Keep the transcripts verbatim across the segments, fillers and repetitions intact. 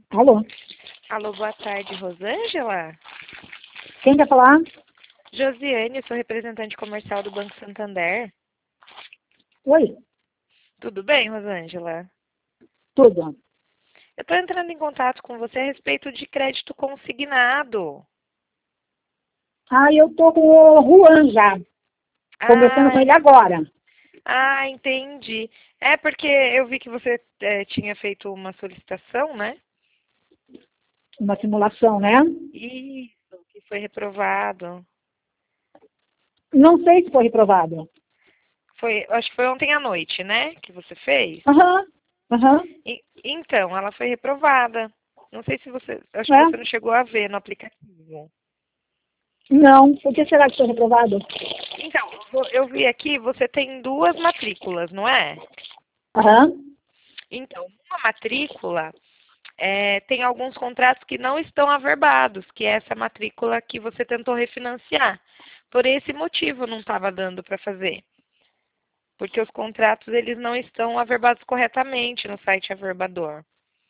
Alô? Alô, boa tarde, Rosângela? Quem quer falar? Josiane, sou representante comercial do Banco Santander. Oi, Tudo bem, Rosângela? tudo. Eu estou entrando em contato com você a respeito de crédito consignado. Ah, eu tô com o Juan já, conversando com Ah, ele agora. ah, entendi. É porque eu vi que você eh, tinha feito uma solicitação, né? Uma simulação, né? Isso, que foi reprovado. Não sei se foi reprovado. Foi, acho que foi ontem à noite, né? Que você fez. Aham, aham, E- então, ela foi reprovada. Não sei se você, acho que você não é. chegou a ver no aplicativo. Não, por que será que foi reprovado? Então, vo- eu vi aqui, você tem duas matrículas, não é? Aham, Então, uma matrícula é, tem alguns contratos que não estão averbados, que é essa matrícula que você tentou refinanciar. Por esse motivo não estava dando para fazer. Porque os contratos eles não estão averbados corretamente no site averbador.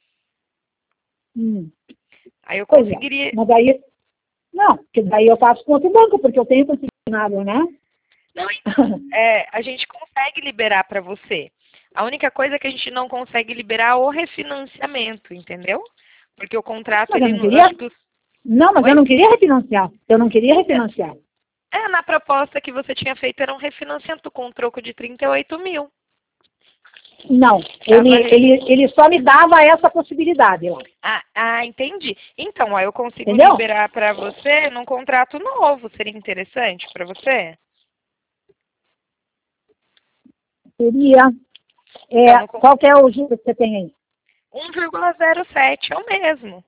hum, Aí eu pois é. conseguiria. Mas daí, não, porque daí eu faço com outro banco, porque eu tenho consignado, né? Não, então, é, a gente consegue liberar para você. A única coisa é que a gente não consegue liberar o refinanciamento, entendeu? Porque o contrato, Mas eu ele, não não- eu queria, acho que os... não, mas eu Oi? não queria refinanciar. Eu não queria refinanciar. É, na proposta que você tinha feito era um refinanciamento com um troco de trinta e oito mil. Não, ele, Tava re- ele, ele só me dava essa possibilidade lá. ah, ah, entendi. Então, aí eu consigo Entendeu? liberar para você num contrato novo. Seria interessante para você? Seria. Então, É, no con- qual que é o juro que você tem aí? um vírgula zero sete é o mesmo.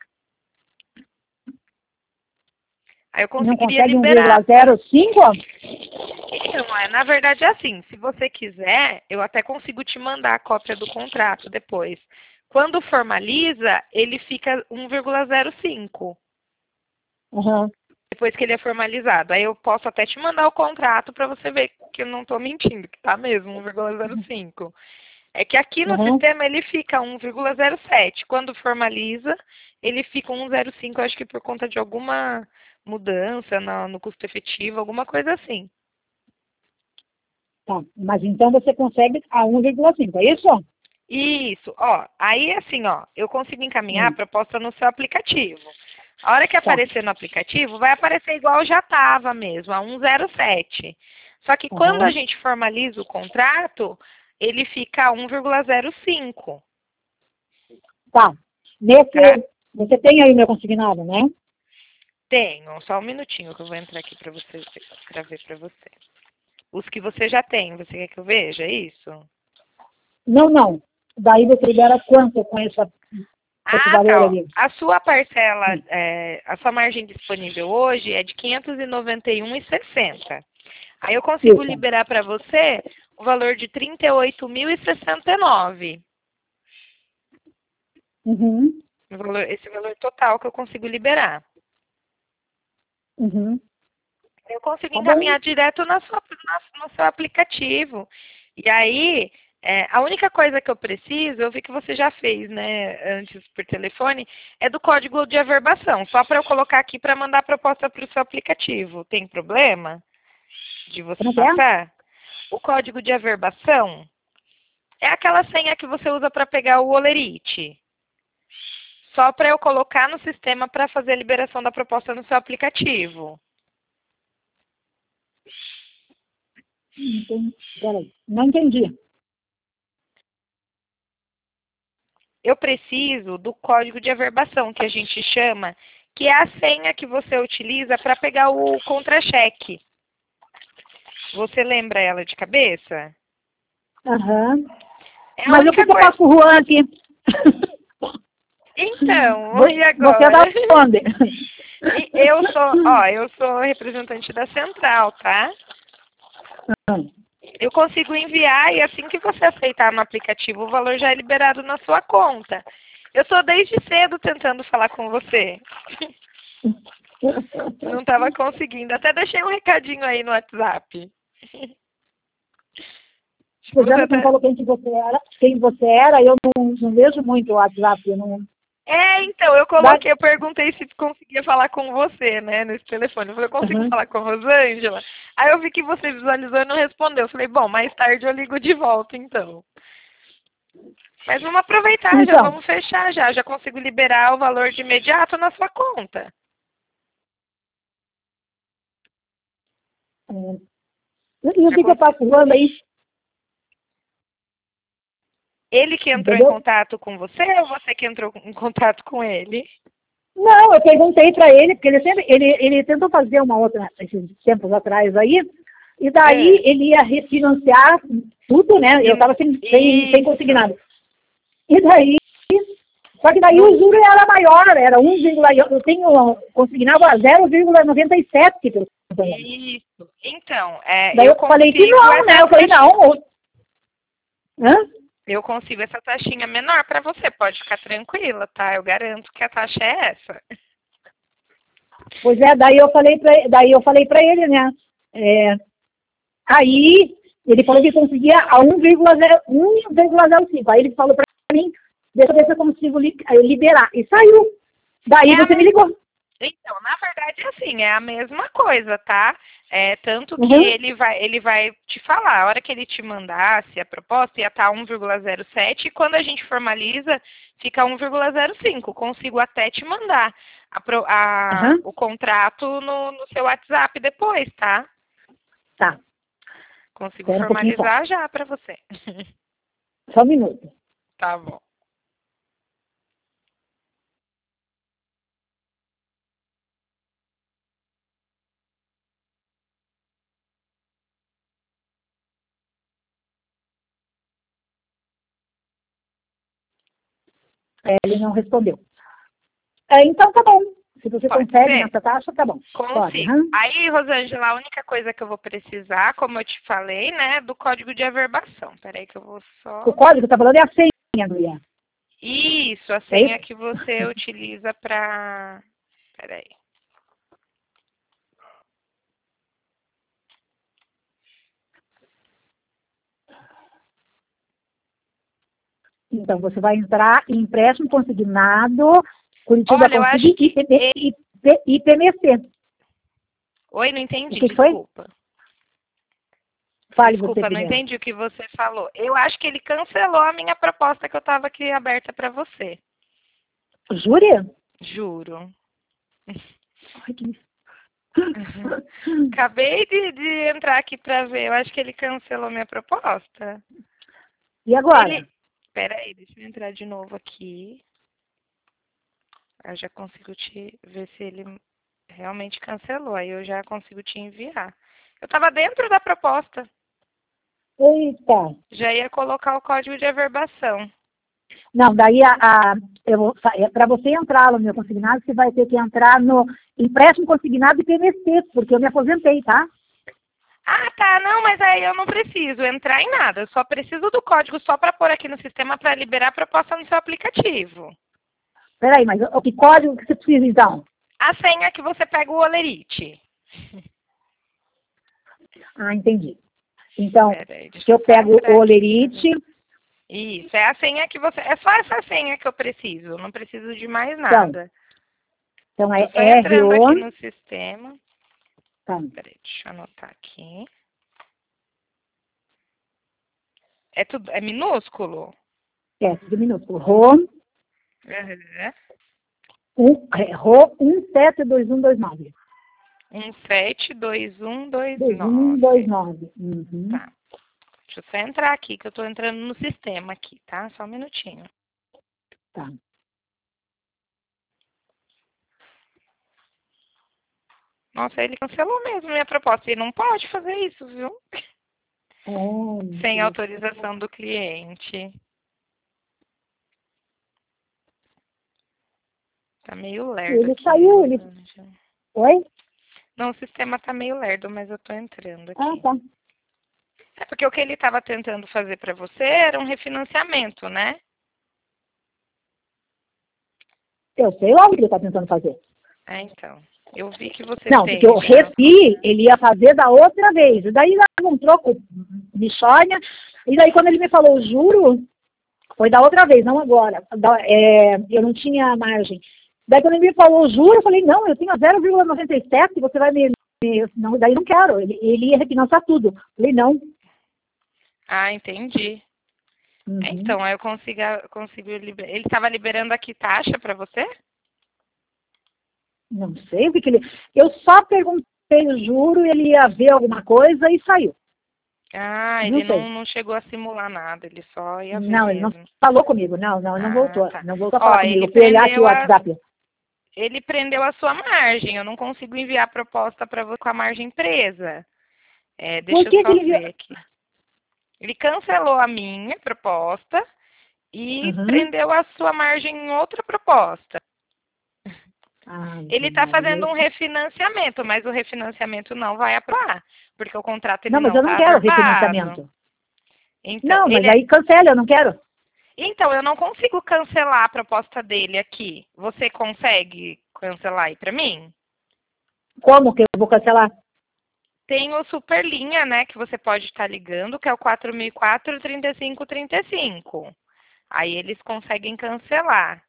Aí eu Não conseguiria consegue liberar para. um vírgula zero cinco? Então, é, na verdade é assim, se você quiser, eu até consigo te mandar a cópia do contrato depois. Quando formaliza, ele fica um vírgula zero cinco, Uhum, depois que ele é formalizado. Aí eu posso até te mandar o contrato para você ver que eu não estou mentindo, que tá mesmo um vírgula zero cinco. É que aqui no uhum. sistema ele fica um vírgula zero sete. Quando formaliza, ele fica um vírgula zero cinco, acho que por conta de alguma mudança no, no custo efetivo, alguma coisa assim. Tá. Mas então você consegue a um vírgula cinco, é isso? Isso, ó, aí assim, ó, eu consigo encaminhar a Hum, proposta no seu aplicativo. A hora que tá. aparecer no aplicativo, vai aparecer igual já estava mesmo, a cento e sete. Só que quando a Uhum, gente formaliza o contrato, ele fica a um vírgula zero cinco, tá. tá? Nesse, você tem aí o meu consignado, né? Tenho, só um minutinho que eu vou entrar aqui para você, para ver para você. Os que você já tem, você quer que eu veja, é isso? Não, não. Daí você libera quanto com essa, esse Ah, valor tá. Ó. ali? A sua parcela, Hum, é, a sua margem disponível hoje é de quinhentos e noventa e um reais e sessenta centavos. Aí eu consigo Isso. liberar para você o valor de trinta e oito mil e sessenta e nove. Uhum, O valor- esse valor total que eu consigo liberar. uhum. Eu consigo Tá bom. encaminhar direto na sua, na- no seu aplicativo. E aí, é, a única coisa que eu preciso, eu vi que você já fez, né, antes por telefone, é do código de averbação. Só para eu colocar aqui para mandar a proposta para o seu aplicativo. Tem problema de você Como que é? passar? O código de averbação é aquela senha que você usa para pegar o olerite. Só para eu colocar no sistema para fazer a liberação da proposta no seu aplicativo. Não tem- Peraí. Não entendi. Eu preciso do código de averbação, que a gente chama, que é a senha que você utiliza para pegar o contra-cheque. Você lembra ela de cabeça? Aham. É a Mas o que única que eu coisa. faço com o Juan aqui? Então, Vo- e Você é agora? da onde? E eu sou, ó, eu sou representante da central, tá? Eu consigo enviar e assim que você aceitar no aplicativo, o valor já é liberado na sua conta. Eu estou desde cedo tentando falar com você. Não estava conseguindo. Até deixei um recadinho aí no WhatsApp. Você já Você me tá... falou quem que você era, quem você era, eu não, não vejo muito o WhatsApp, eu não, É, então, eu coloquei, eu perguntei se conseguia falar com você, né, nesse telefone. Eu falei, eu consigo Uhum. falar com a Rosângela? Aí eu vi que você visualizou e não respondeu. Eu falei, bom, mais tarde eu ligo de volta, então. Mas vamos aproveitar, já Então, vamos fechar já. Já consigo liberar o valor de imediato na sua conta. é, e o Já que, que eu consigo. faço quando aí? Ele que entrou em Entendeu? contato com você ou você que entrou em contato com ele? Não, eu perguntei para ele, porque ele sempre, ele, ele tentou fazer uma outra, esses tempos atrás aí, e daí É. ele ia refinanciar tudo, né? Eu estava sem, sem, sem conseguir nada. E daí, só que daí No- o juro era maior, era um, eu tenho consignado a zero vírgula noventa e sete. Isso. Então, é, Daí eu eu falei que consigo não, né? essa Eu falei, taxinha. não. Hã? Eu consigo essa taxinha menor para você, pode ficar tranquila, tá? Eu garanto que a taxa é essa. Pois é, daí eu falei pra, daí eu falei para ele, né? É, aí ele falou que conseguia a um vírgula zero cinco. Aí ele falou para mim, deixa eu ver se eu consigo li- eh, liberar. E saiu. Daí É a você me me- ligou. Então, na verdade, assim, é a mesma coisa, tá? É, tanto que Uhum. ele vai, ele vai te falar, a hora que ele te mandasse a proposta, ia estar um vírgula zero sete, e quando a gente formaliza, fica um vírgula zero cinco. Consigo até te mandar a pro- a- Uhum. o contrato no, no seu WhatsApp depois, tá? Tá. Consigo Espera um pouquinho só. formalizar já para você. Só um minuto. Tá bom. É, ele não respondeu. É, então tá bom. Se você Pode consegue ser? nessa taxa, tá bom. Pode. Consigo. Uhum. Aí, Rosângela, a única coisa que eu vou precisar, como eu te falei, né, é do código de averbação. Peraí que eu vou O só... código que tá falando é a senha, Guia. Isso, a É senha isso? que você utiliza para... Peraí. Então, você vai entrar em empréstimo consignado, Curitiba Olha, eu Consig acho e que... e- I P M C. Oi, não O entendi, que que foi? desculpa. Fale você Desculpa, não primeiro. entendi o que você falou. Eu acho que ele cancelou a minha proposta que eu estava aqui aberta para você. Júria? Juro. Ai, que... Acabei de, de entrar aqui para ver. Eu acho que ele cancelou minha proposta. E agora? Ele. Peraí, deixa eu entrar de novo aqui. Eu já consigo te ver se ele realmente cancelou. Aí eu já consigo te enviar. Eu estava dentro da proposta. Eita. Já ia colocar o código de averbação. Não, daí a, a, eu vou, para você entrar no meu consignado, você vai ter que entrar no empréstimo consignado I P M C, porque eu me aposentei, tá? Ah, tá. Não, mas aí eu não preciso entrar em nada. Eu só preciso do código só para pôr aqui no sistema para liberar a proposta no seu aplicativo. Peraí, mas o que código que você precisa então? A senha que você pega o Olerite. Ah, entendi. Então, Peraí, deixa se eu só pego entrar o aqui pra ver. olerite, Isso, é a senha que você. É só essa senha que eu preciso. Não preciso de mais então, nada. então Tô é só entrando R O, aqui no sistema. tá, Peraí, deixa eu anotar aqui. É tudo. É minúsculo? é, tudo minúsculo, RO, Uhum. um, é, RO um sete dois um dois nove. um sete dois um dois dois um dois nove. nove. Uhum, Tá. Deixa eu só entrar aqui, que eu tô entrando no sistema aqui, tá? Só um minutinho. tá. Nossa, ele cancelou mesmo minha proposta. Ele não pode fazer isso, viu? Oh, Sem Deus. autorização do cliente. Tá meio lerdo Ele aqui, saiu, ele... Rosângela. Oi? Não, o sistema tá meio lerdo, mas eu tô entrando Ah, aqui. tá. É porque o que ele estava tentando fazer para você era um refinanciamento, né? Eu sei lá o que ele está tentando fazer. Ah, então. Eu vi que você Não, porque tem o já. refi, ele ia fazer da outra vez. E daí lá um troco, bichonha. E daí quando ele me falou o juro, Foi da outra vez, não agora. Da, é, eu não tinha margem. Daí quando ele me falou juro, eu falei, não, eu tenho zero vírgula noventa e sete, você vai me... me não, daí não quero. Ele, ele ia refinanciar tudo. Eu falei, não. Ah, entendi. Uhum. Então, aí eu consigo, consigo liber... Ele estava liberando aqui taxa para você? Não sei o que, que ele... Eu só perguntei o juro, ele ia ver alguma coisa e saiu. Ah, Não ele sei. não, não chegou a simular nada, ele só ia ver Não, ele mesmo. não falou comigo. Não, não, ele não Ah, voltou. tá. Não voltou a Ó, falar comigo. ele Eu fui olhar aqui o prendeu a, WhatsApp. ele prendeu a sua margem. Eu não consigo enviar a proposta para você com a margem presa. É, Por deixa eu que, que só ele... ver aqui. Ele cancelou a minha proposta e Uhum. prendeu a sua margem em outra proposta. Ah, Ele está fazendo um Maria. refinanciamento, mas o refinanciamento não vai aprovar, porque o contrato ele Não, mas não eu não está quero averbado. refinanciamento. Então, Não, mas ele é... aí cancela, eu não quero. então, eu não consigo cancelar a proposta dele aqui. Você consegue cancelar aí para mim? Como que eu vou cancelar? Tem o Superlinha, né, que você pode estar ligando, que é o quatro mil e quatro, trinta e cinco trinta e cinco. Aí eles conseguem cancelar.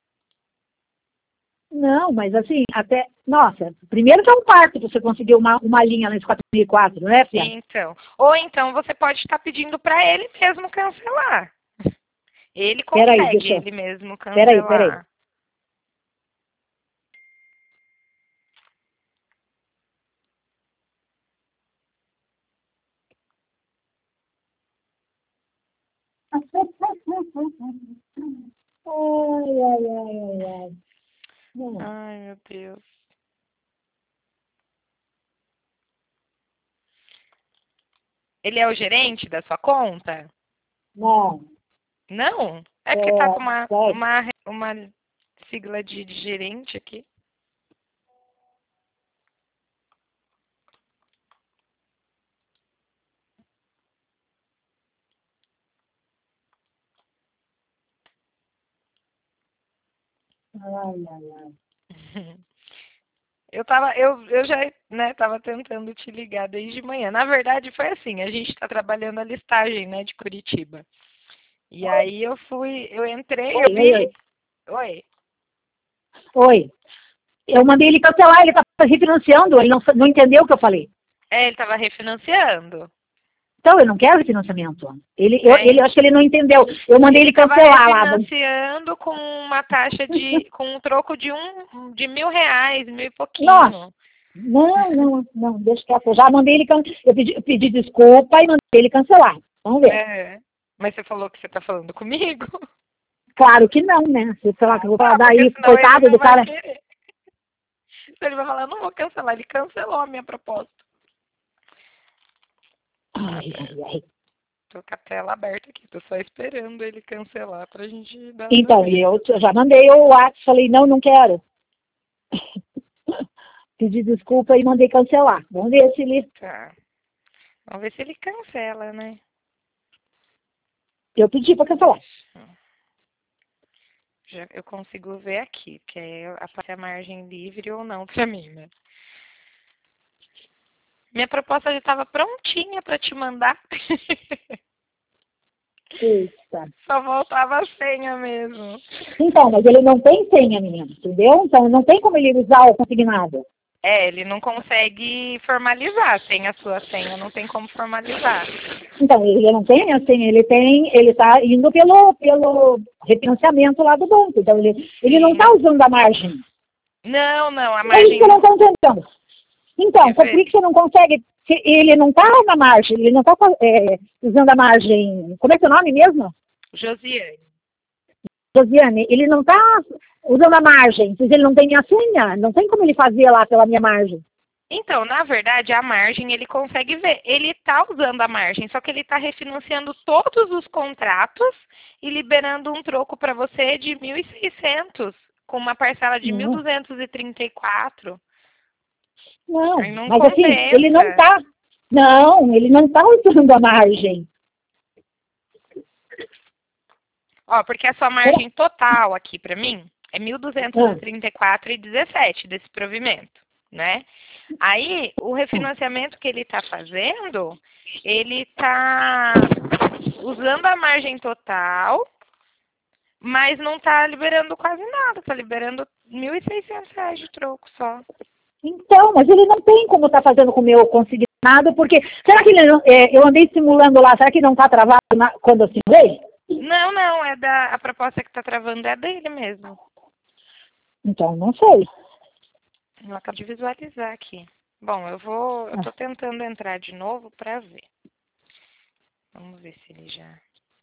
Não, mas assim, até... Nossa, primeiro que é um parto pra você conseguir uma, uma linha nesse quatro mil e quatro, não é, Fia? Então, ou então você pode estar pedindo para ele mesmo cancelar. Ele Peraí, consegue deixa eu... ele mesmo Peraí, peraí. cancelar. Ai, ai, ai, ai, ai. Não, Ai, meu Deus. Ele é o gerente da sua conta? não. Não? É porque tá É, com uma, sério. uma, uma sigla de, de gerente aqui. Ai, ai, ai. Eu tava, eu, eu já, né, tava tentando te ligar desde manhã. Na verdade, foi assim, a gente está trabalhando a listagem, né, de Curitiba. E aí eu fui, eu entrei, eu Oi, oi, vi. oi. Oi. Oi. Eu mandei ele cancelar, ele tá refinanciando, ele não, não entendeu o que eu falei. É, ele tava refinanciando. Então, eu não quero financiamento. Ele, eu, É, ele eu acho que ele não entendeu. Eu mandei ele ele estava cancelar lá. refinanciando com uma taxa de, com um troco de um, de mil reais, mil e Nossa, pouquinho. não, não, não, deixa quieto. Eu já mandei ele cancelar. Eu pedi, eu pedi desculpa e mandei ele cancelar. Vamos ver. É. Mas você falou que você tá falando comigo? Claro que não, né? Se eu falar que Ah, eu vou falar tá, porque daí, senão ele coitado não do vai cara. querer. Ele vai falar, não vou cancelar. Ele cancelou a minha proposta. Ai, ai, ai. Tô com a tela aberta aqui, tô só esperando ele cancelar pra gente dar Então, e andamento. eu eu já mandei o WhatsApp, falei, não, não quero. Pedi desculpa e mandei cancelar. Vamos ver se ele... Tá. Vamos ver se ele cancela, né? Eu pedi para cancelar. Deixa. Já eu consigo ver aqui, que é aparece a margem livre ou não pra mim, né? Minha proposta já estava prontinha para te mandar. Eita. Só faltava a senha mesmo. Então, mas ele não tem senha, menina, entendeu? Então, não tem como ele usar o consignado. É, ele não consegue formalizar. Sem a sua senha, não tem como formalizar. Então, ele não tem a senha, ele tem, ele está indo pelo, pelo refinanciamento lá do banco. Então, ele, ele não Sim. está usando a margem. Não, não, a É isso margem que eu não do. estou entendendo. Então, Quer por que ver? que você não consegue? Se ele não está na margem, ele não está é, usando a margem. Como é que é o nome mesmo? Josiane. Josiane, ele não está usando a margem, pois ele não tem a senha, não tem como ele fazer lá pela minha margem. Então, na verdade, a margem ele consegue ver. Ele está usando a margem, só que ele está refinanciando todos os contratos e liberando um troco para você de mil e seiscentos, com uma parcela de mil Não, duzentos e trinta e quatro. não, Aí não mas assim, ele não compensa. está, não, ele não está usando a margem. Ó, porque a sua margem total aqui para mim é mil duzentos e trinta e quatro e dezessete desse provimento, né? Aí, o refinanciamento que ele está fazendo, ele está usando a margem total Mas não tá liberando quase nada, tá liberando mil e seiscentos reais de troco só. Então, mas ele não tem como estar fazendo com o meu consignado, porque... Será que ele não, é, eu andei simulando lá, será que não está travado na, quando eu simulei? Não, não, é da, a proposta que tá travando é dele mesmo. Então, não sei. Eu acabo de visualizar aqui. Bom, eu vou, eu tô tentando entrar de novo pra ver. Vamos ver se ele já...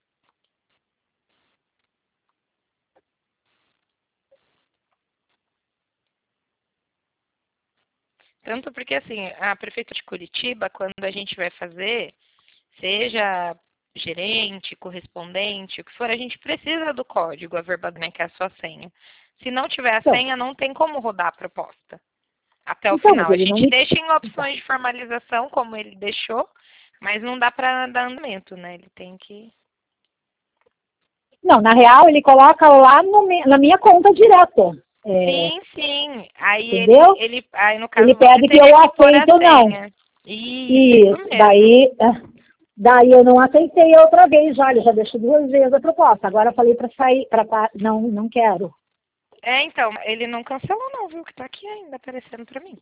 Tanto porque, assim, a Prefeitura de Curitiba, quando a gente vai fazer, seja gerente, correspondente, o que for, a gente precisa do código averbado, né, que é a sua senha. Se não tiver a Então, senha, não tem como rodar a proposta até o então, mas final. A ele não gente me... deixa em Então, opções de formalização, como ele deixou, mas não dá para dar andamento, né? Ele tem que... não, na real, ele coloca lá no, mi- na minha conta direto. É, Sim, sim. Aí ele, entendeu? ele, aí no caso Ele você pede que teria eu que pôr a aceite ou não. senha. Isso, isso Isso, mesmo. daí, eh, daí eu não aceitei outra vez, olha, já deixo duas vezes a proposta. Agora eu falei para sair, para não, não quero. É, então, ele não cancelou não, viu? Que tá aqui ainda aparecendo pra mim.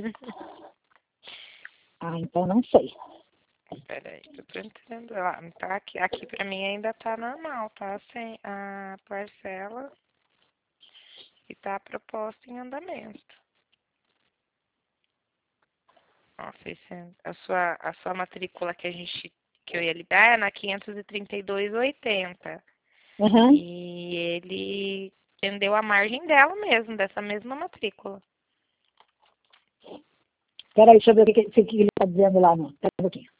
Ah, então não sei. Peraí, tô tentando. Ah, tá aqui, aqui pra mim ainda tá normal, tá? Sem a parcela e tá a proposta em andamento. Ó, seiscentos. A sua, a sua matrícula que a gente, que eu ia liberar é na quinhentos e trinta e dois e oitenta. Uhum. E ele entendeu a margem dela mesmo, dessa mesma matrícula. Peraí, deixa eu ver o que, que, o que ele está dizendo lá. Não. Pera um pouquinho.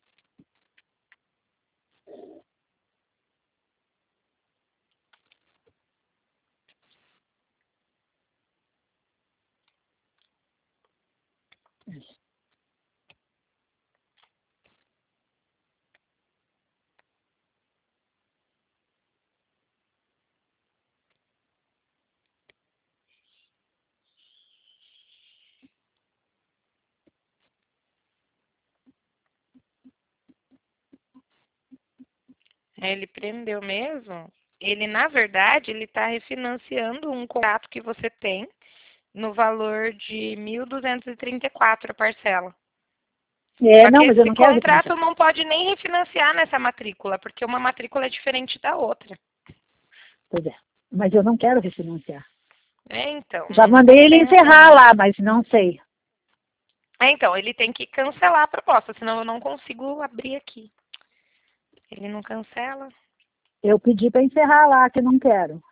Ele prendeu mesmo. Ele, na verdade, ele está refinanciando um contrato que você tem no valor de mil duzentos e trinta e quatro a parcela. É, Só que não, mas eu esse não quero refinanciar. contrato não pode nem refinanciar nessa matrícula, porque uma matrícula é diferente da outra. Pois é, mas eu não quero refinanciar. É, então, Já não mandei ele compensa, encerrar né? lá, mas não sei. É, então, ele tem que cancelar a proposta, senão eu não consigo abrir aqui. Ele não cancela. Eu pedi para encerrar lá, que eu não quero.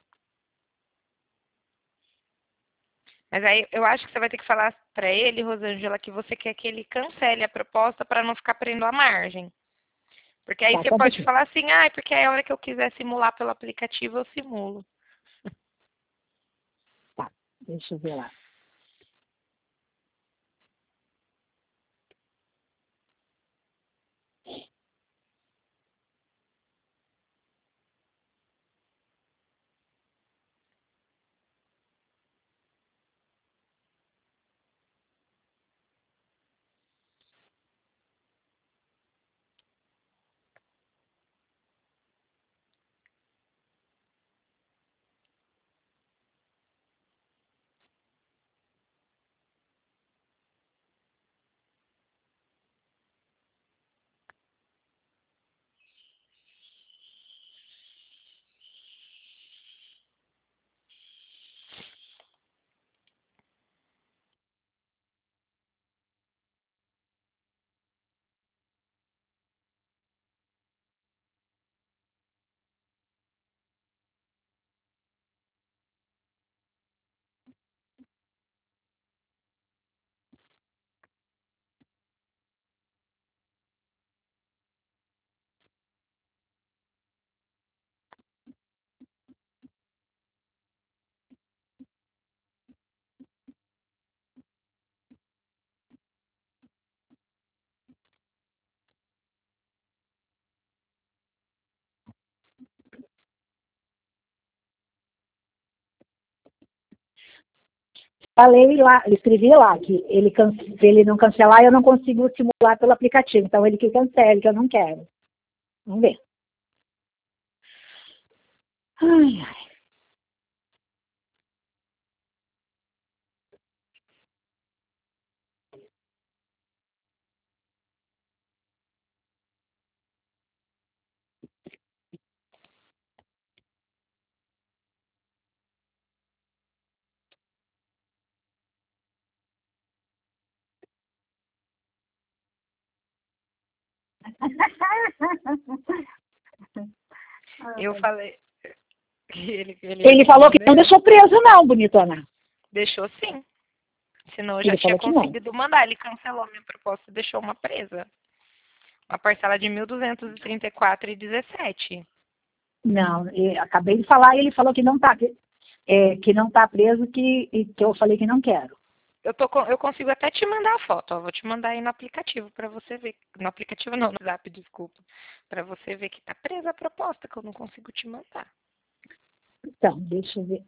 Mas aí eu acho que você vai ter que falar para ele, Rosângela, que você quer que ele cancele a proposta para não ficar prendendo a margem. Porque aí Tá, você só um pode pouquinho. falar assim, ah, porque aí a hora que eu quiser simular pelo aplicativo, eu simulo. Tá, deixa eu ver lá. Falei lá, escrevi lá que ele, can- se ele não cancelar, eu não consigo simular pelo aplicativo. Então ele que cancele, que eu não quero. Vamos ver. Ai, ai. Eu falei. Ele, ele, Ele falou que não deixou preso, não, bonitona. Deixou sim. Senão eu já Ele tinha falou que não. conseguido mandar. Ele cancelou minha proposta e deixou uma presa. Uma parcela de mil duzentos e trinta e quatro reais e dezessete. Não, eu acabei de falar e ele falou que não está que, é, que não tá preso, que, e que eu falei que não quero. Eu, tô, com- eu consigo até te mandar a foto. Ó, vou te mandar aí no aplicativo para você ver. No aplicativo não, no Zap, desculpa. Para você ver que tá presa a proposta, que eu não consigo te mandar. Então, deixa eu ver.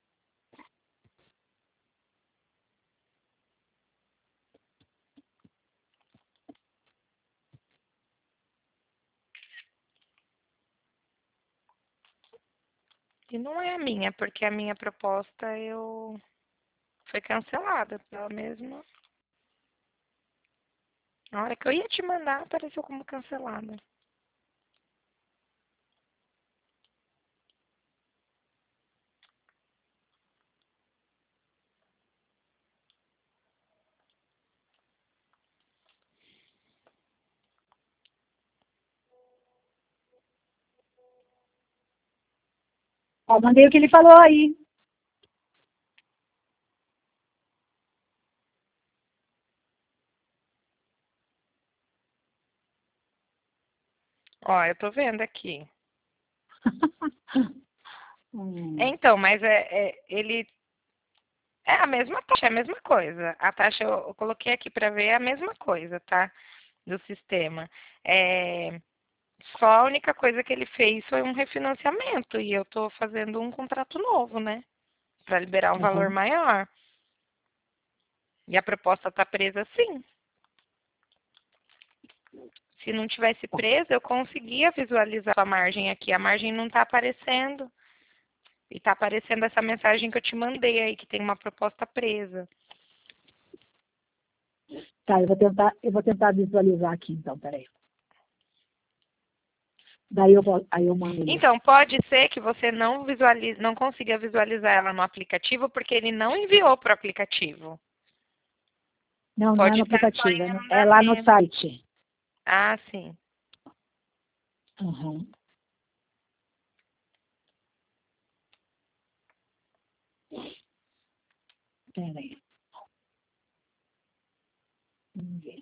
E não é a minha, porque a minha proposta eu foi cancelada pela mesma. Na hora que eu ia te mandar, apareceu como cancelada. Ó, mandei o que ele falou aí. Ó, eu tô vendo aqui. Hum. Então, mas é, é- ele é a mesma taxa, é a mesma coisa. A taxa eu, eu coloquei aqui para ver é a mesma coisa, tá? Do sistema. É, só a única coisa que ele fez foi um refinanciamento e eu tô fazendo um contrato novo, né? Para liberar um valor Uhum. maior. E a proposta tá presa sim. Se não tivesse presa, eu conseguia visualizar a margem aqui. A margem não está aparecendo. E está aparecendo essa mensagem que eu te mandei aí, que tem uma proposta presa. Tá, eu vou tentar, eu vou tentar visualizar aqui, então, peraí. Daí eu vou, aí eu mando isso. Então, pode ser que você não visualize, não consiga visualizar ela no aplicativo, porque ele não enviou para o aplicativo. Não, não é Pode no estar só aplicativo, em é, no- é lá no andamento. site. Ah, sim. Uhum. Peraí. Vamos ver.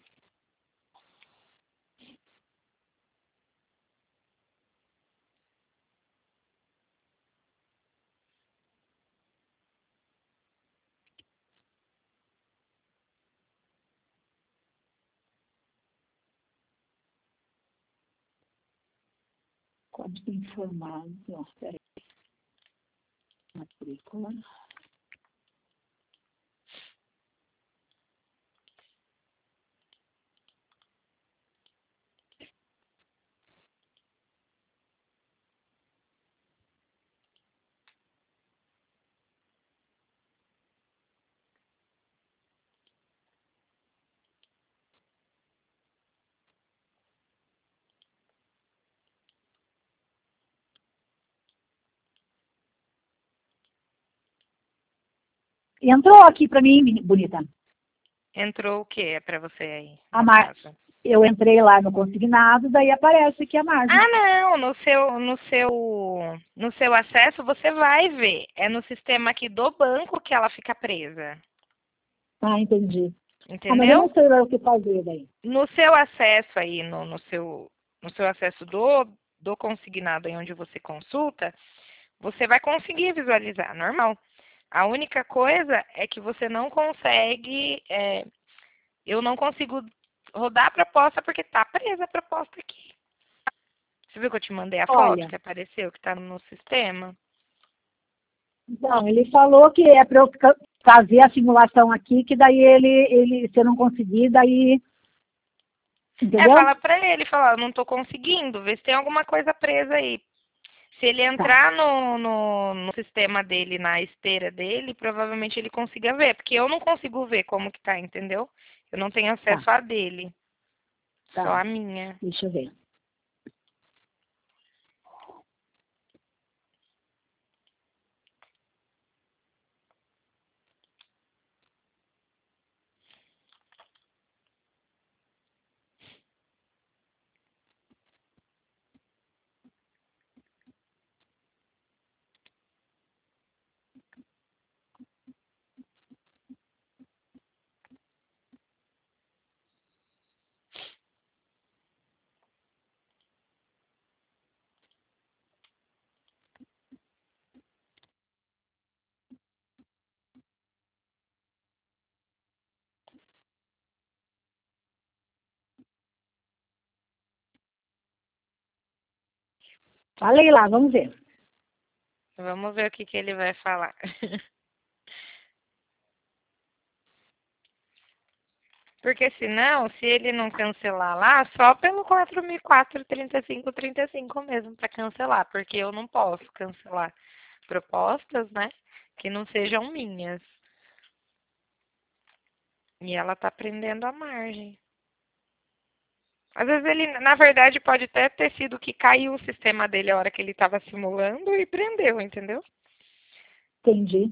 Código informado. Ó, peraí. Matrícula. Entrou aqui para mim, meni- bonita. Entrou o que para você aí? A No mar... caso? Eu entrei lá no consignado, daí aparece aqui a margem. Ah, não, no seu, no seu, no seu acesso você vai ver. É no sistema aqui do banco que ela fica presa. Ah, entendi. Ah, mas eu Entendeu? não sei lá o que fazer daí. No seu acesso aí, no, no seu, no seu acesso do, do consignado aí onde você consulta, você vai conseguir visualizar, normal. A única coisa é que você não consegue, é, eu não consigo rodar a proposta porque está presa a proposta aqui. Você viu que eu te mandei a foto Olha, que apareceu, que está no sistema? então, ele falou que é para eu ficar- fazer a simulação aqui, que daí ele, ele, se eu não conseguir, daí, É, entendeu? fala pra ele, fala, ó, não tô conseguindo, vê se tem alguma coisa presa aí. Se se ele entrar no, no, no sistema dele, na esteira dele, provavelmente ele consiga ver, porque eu não consigo ver como que tá, entendeu? Eu não tenho acesso Tá. à dele, Tá. só a minha. Deixa eu ver. Falei lá, vamos ver. Vamos ver o que, que ele vai falar. Porque senão, se ele não cancelar lá, só pelo quatro mil e quatro, trinta e cinco, trinta e cinco mesmo para cancelar, porque eu não posso cancelar propostas, né, que não sejam minhas. E ela tá prendendo a margem. Às vezes ele, na verdade, pode até ter sido que caiu o sistema dele a hora que ele estava simulando e prendeu, entendeu? Entendi.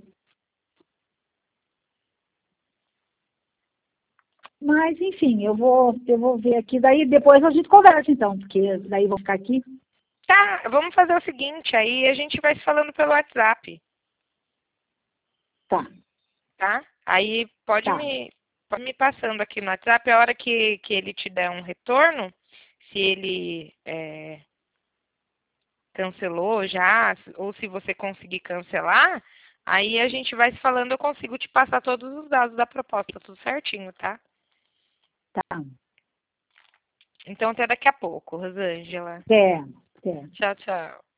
Mas, enfim, eu vou, eu vou ver aqui. Daí depois a gente conversa, então, porque daí eu vou ficar aqui. Tá, vamos fazer o seguinte, aí a gente vai se falando pelo WhatsApp, Tá, tá? Aí pode tá. me, pode me passando aqui no WhatsApp, a hora que, que ele te der um retorno, se ele é, cancelou já, ou se você conseguir cancelar, aí a gente vai se falando, eu consigo te passar todos os dados da proposta, tudo certinho, tá? Tá. Então até daqui a pouco, Rosângela. É, é. Tchau, tchau.